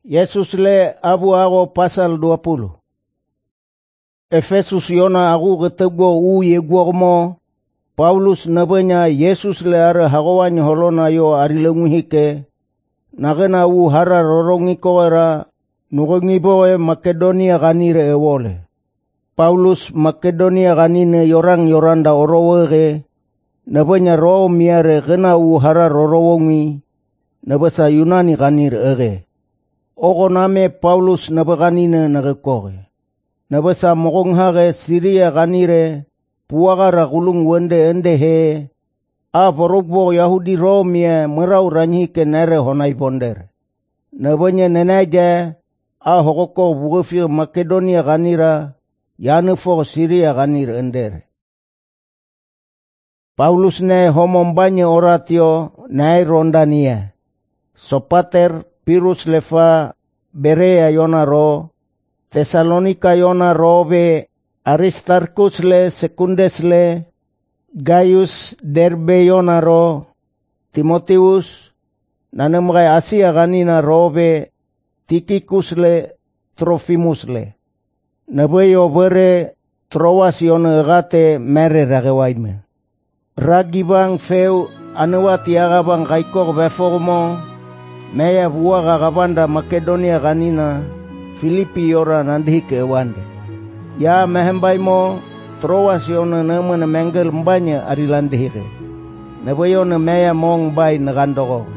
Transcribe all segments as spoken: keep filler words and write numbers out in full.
Yesus le abu ago pasal dua puluh. Efesus yona aku ketego u yeguor mo. Paulus nabanya Yesus le ara hagawanya holona yo arilenguhike. Nagena u hara rorongi koera. Nurongi boe Makedonia ganire ewole. Paulus Makedonia ganine yorang yoranda orowere. Nabanya roh miare gena u hara rorongi. Nabasa Yunani ganire ere. Ogo name Paulus nabaganine nagekore. Nabasa mogonghage Siria ganire. Puagara gulung wende ende he. A porogbo Yahudi Romia merau ranyi ke nere honai bonder. Nabanya nenaja. A hokoko bugefir Makedonia ganira. Yane for Siria ganire ender. Paulus ne homombanye oratio nai rondania. Sopater Pirus lefa Berea yona ro. Tesalonika yona robe. Aristarchus le Secundes le. Gaius Derbe yona ro. Timotheus. Nanemgai Asia ganina robe. Tychicus le Trophimus le. Nabeyo bere Troas yona gate mere ragewaime. Ragibang feu anewati agabang kaikor beformo. Meya buaga gabanda Makedonia ganina. Filipi yora nandhike wande. Ya mehembai mo Troas yona namana mengel mbanya arilandhire. Nabayo na meya mong bay nagandoro.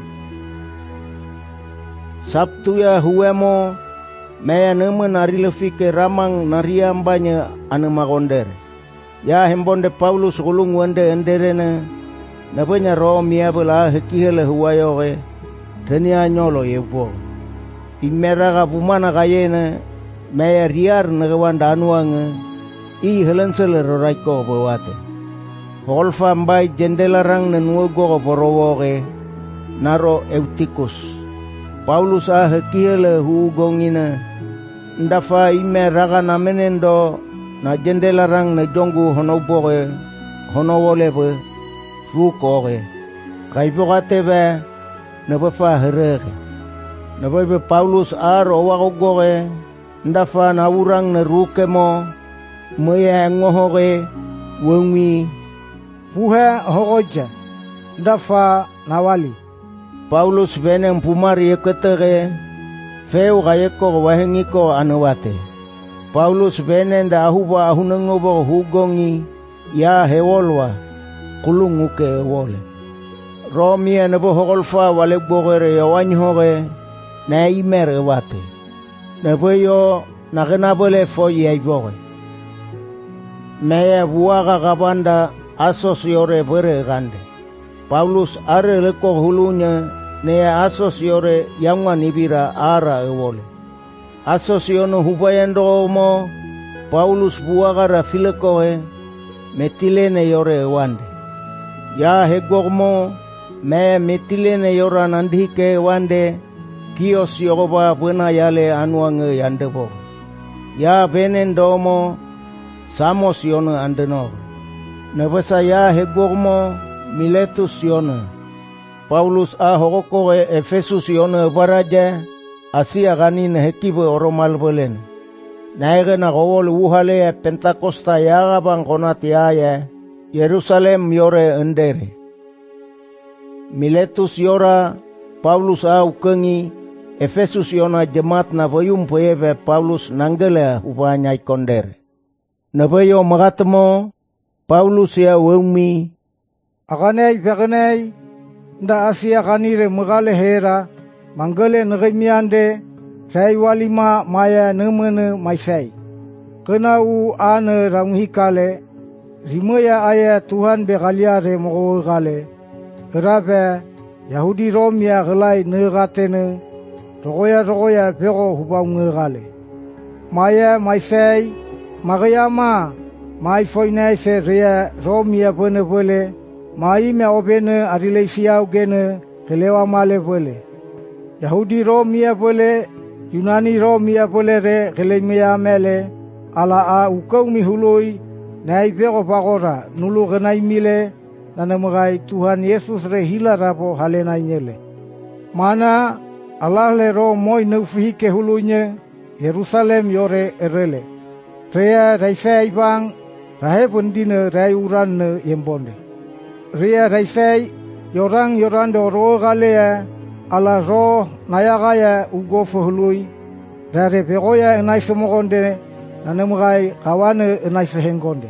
Sabtu ya huemo meya namana arilefike ramang naria mbanya anemagonder. Ya hembonde Paulus gulung wande enderena. Nabanya ro miabela hekihele huwayore. Tenia nyolo yebo. Imeraga bumana kayena. Maya riar nagawanda anuanga. I helensele roraiko bawate. Holfa mbai jendelarang nanuogo borowoge. Naro Eutychus. Paulus ah hekihele hugongina. Ndafa imeraga namenendo. Na jendelarang na jongu honoboge. Honowolebe. Fukoge. Kaibogate be. Nabafa herege. Nababe Paulus ar owagoge. Ndafa na urang na ruke mo. Maya ngohoge. Wengi. Fuhe hogoja. Ndafa nawali. Paulus beneng pumari yeketere. Feu gayeko wahengiko anawate. Paulus benen da ahuba ahunengobo hugongi. Ya hewolwa. Kulunguke ewole. Romia nebo hogolfa wale bogere yawanyoge. Na imere wate. Nebo yo nagenabole fo yaivoge. Mea buaga gabanda asos yore bere gande. Paulus are leko hulunya. Nea asos yore yangwan ibira ara ewole. Asos yono hubayendo mo. Paulus buaga rafilekoe. Metilene yore ewande. Ya hegormo. Me metilene yora nandhike wande. Kios yogoba buena yale anuange yandebo. Ya benen domo. Samos yono andeno. Nebasa ya hegormo. Miletus yono. Paulus a hogoko e Efesus yono baraja. Asia ganin hekibe oromal bolen. Naige na gowol uhale e Pentakosta yagabang konati aya. Yerusalem yore endere. Miletus yora Paulus a ukengi. Efesus yona jemaat na vayum poyebe Paulus nanggele upanya ikonder. Nabayo magatemo Paulus ya wemi. Aganei veganei. Nda Asia kanire magale hera. Manggale nagimiande. Say walima maya nemene maisai. Kena u ane ramhikale. Rimaya aya Tuhan begaliare mogo gale. Rabe Yahudi Romia gelai negatene. Rogoya rogoya pego hubang gale. Maya maisai. Magayama. Mai foinai se rea Romia bene bole. Mai me obene arilesiau gene. Kelewa male bole. Yahudi Romia bole. Yunani Romia bole re. Kelemia mele. Ala a ukau mihului. Nai pego pagora. Nulu genai mile. Nanamugai Tuhan Yesus re hila rabo halena nyele. Mana Allah le ro moi no fihi ke hulunya Yerusalem yore erele. Rea raisai bang rahe bundina rai uran ne yembonde. Rea raisai yorang yorando ro galea ala ro nayagaya ugo fuhlui. Rare pegoya enai semogonde nanemugai kawane enai sehengonde.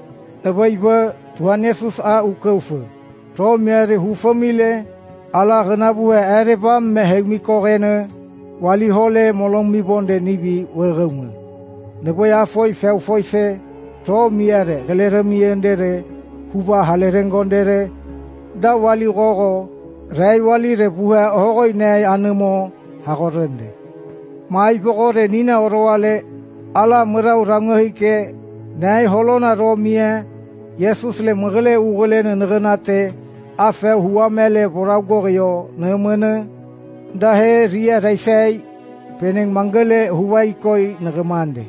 Nebaiba Tuhan Yesus a ukaufu. Ro mere hu famile ala genabu erebam mehemi kogene wali hole molong mi bonde nibi wegumu. Neboya foi feu foi se ro miere gelere miendere huba halerengondere da wali gogo rai wali rebuha ohoi nei anemo hagorende. Mai pokore nina orowale ala merau rangohike nei holona ro mie Yesus le mgele ugole ne ngenate afe huwa mele boraugorio nemene dahe ria raisai peneng mangele huwa ikoi negemande.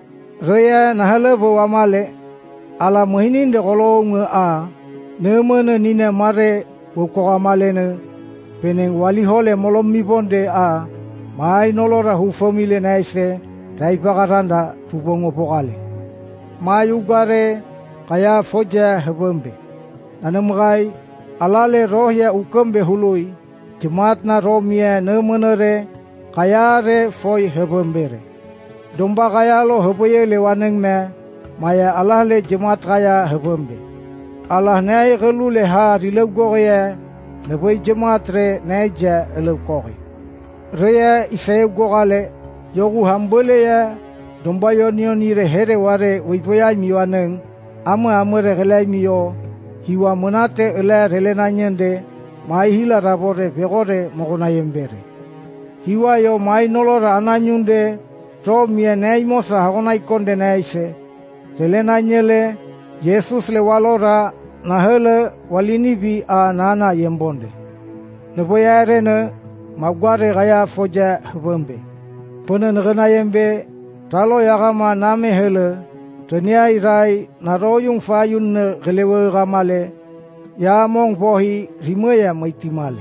Rea nahala bawamale ala mohinin de golo nge a nemene nina mare bukogamale ne peneng wali hole molom mi bonde a mai nolora hu famile naise taipagaranda tubongo pokale. Mai ugare kaya foja hebembe. Nanemugai alale rohya ukambeului jemaat na romia nemenere kaya re foi hebembere. Domba kaya lo heboye lewaneng me maya Allah le jemaat kaya hebembe. Allah nei gelu le ha rileu goye neboi jemaat re neja eleu koge. Rea iseu gogale yogu hambole ya domba yonioni re here ware wipoya miwaneng ama amere gelai miyo hiwa monate ele relena nyende mai hila rabore begore mogona yembere. Hiwa yo mai nolora ananyunde ro mie nei mosa hagonai konde naise relena nyele Yesus le walora na hele walini bi a nana yembonde. Neboya rene magware gaya foja hebembe. Pone ngena yembe talo yagama name hele Tenia irai naroyung fayun ne gelewe gamale ya mong bohi rimaya maitimale.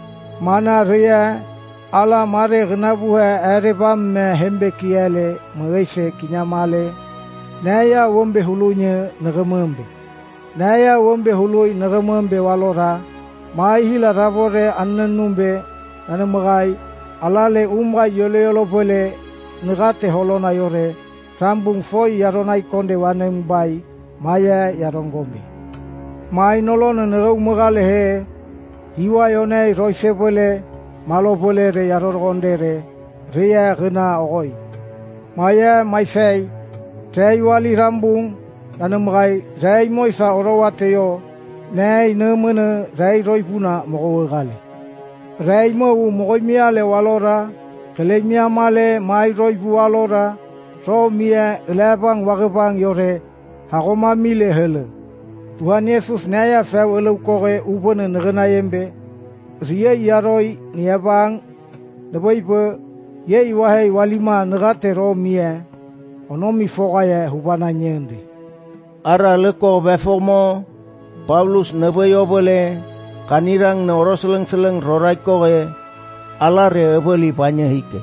Mana rea ala mare gnabuha erebam me hembe kiale mwese kinyamale. Naya wombe hulunya nagamembe. Naya wombe hului nagamembe walora. Mai hila rabore annenumbe nanemagai alale umga yole yolo bole negate holona yore. Rambung foi yaronai konde wanem bai maya yarongombe. Mai nolona nerau megale he hiwa yone roise bole malo bole re yarongonde re ria gena ogoi. Maya mai sei tei wali rambung nanem gai rai moisa orowate yo nei nemene rai roipuna mogo gale. Rai mo mogoi miale walora kele miamale mai roipu walora ro mia elabang wagebang yore hagoma mile hele. Tuhan Yesus naya feu eleu koge ubone negena yembe ria yaroi niabang deboipe ye wahai walima negate ro mia onomi fogaya hubana nyende. Ara leko befomo Paulus nebeyobole kanirang ne oroseleng-seleng rorai koge alare ebeli panyehike.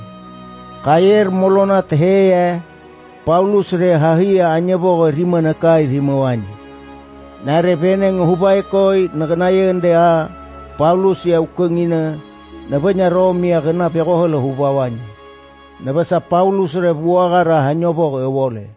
Kayer molona teheya Paulus re hahia anyebo rimana kai rimawani. Nare peneng hubai koi naganayende a Paulus ya ukengina nabanya Romi ya kena pekohole hubawani. Nabasa Paulus re buagara hanyobo ewole.